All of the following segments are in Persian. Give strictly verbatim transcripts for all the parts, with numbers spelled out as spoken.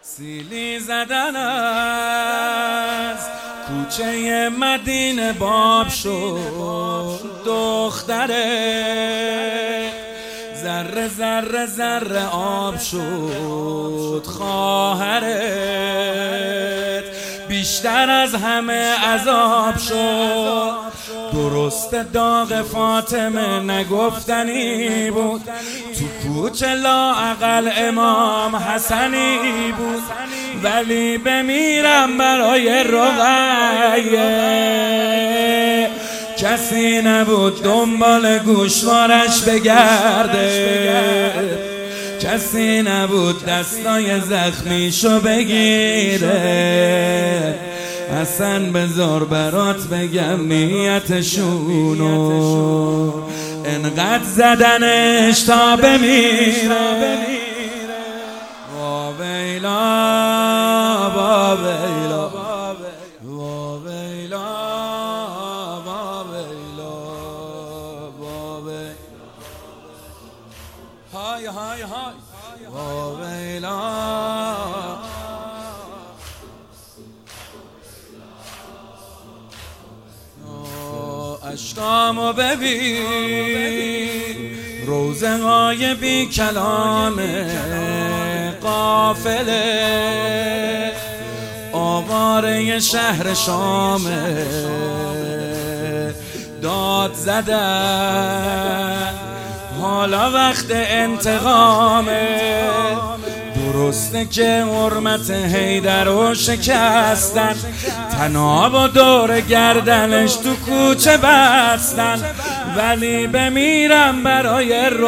سیلی زدن از کوچه مدینه باب شد دختره، ذره ذره ذره آب شد خواهرت، بیشتر از همه عذاب شد. درست داغ فاطمه نگفتنی بود، تو کوچه لااقل امام حسنی بود، ولی بمیرم برای رقیه. کسی نبود دنبال گوشوارش بگرده، کسی نبود دستای زخمیشو بگیره. اصلا بذار برات بگم نیتشونو، انقدر زدنش تا بمیره. وابیلا وابیلا وابیلا وابیلا وابیلا های های های وابیلا. عشقامو ببین، روزه های بی کلام قافله، آواره شهر شامه، داد زدن حالا وقت انتقامه. درسته که حرمت حیدر رو شکستن، طناب و دور گردنش تو کوچه بستن، ولی بمیرم برای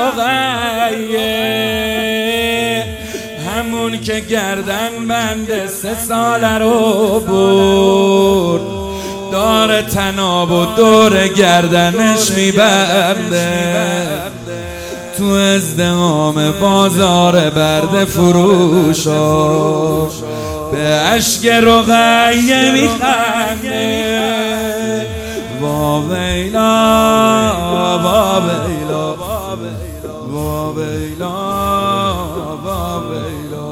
رقیه. همون که گردن بند سه ساله رو برد، دار طناب و دور گردنش میبنده. تو ازدحام بازار برده فروشا به اشک رقیه میخنده. وابیلا وابیلا وابیلا وابیلا.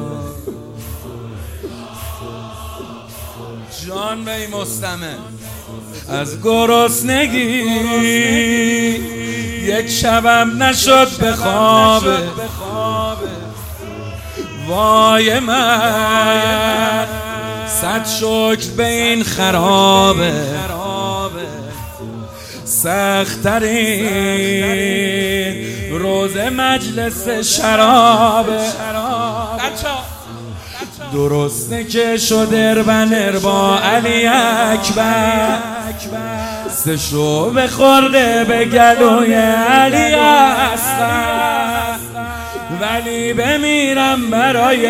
جان بی مستمع از گرسنگی یک شبم نشد به خوابه. وای من صد شکر به این خرابه، سخت‌ترین روز مجلس شرابه. درسته که شد اربنر با علی اکبر، سه شعبه خورده به گلوی علی اصغر، ولی بمیرم برای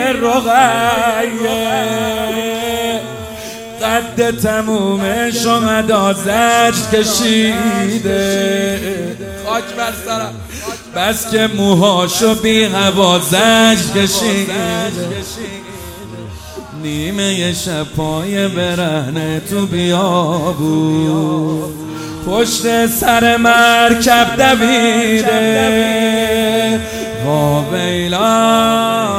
رقیه. قد تموم شمدا زجر کشیده، خاک بر سرم، بس که موهاشو بی هوا زجر کشیده. نیمه شب پای برهنه تو بیابون، پشت سر مرکب دویده. وابیلا